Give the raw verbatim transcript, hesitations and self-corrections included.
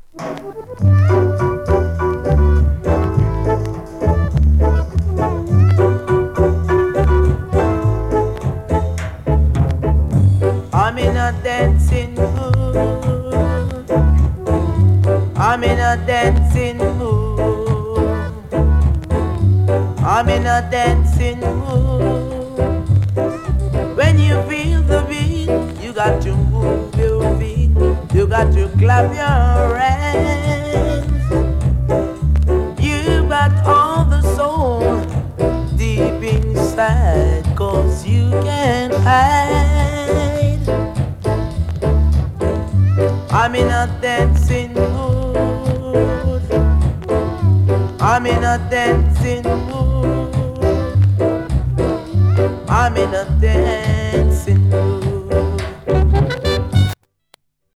I'm in a dancing mood. I'm in a dancing mood. I'm in a dancing mood. When you feel the beat, you got to move your feet. You got to clap your hands. You got all the soul deep inside, 'cause you can't hide. I'm in a dancing mood. I'm in a dancing mood. I'm in a dancing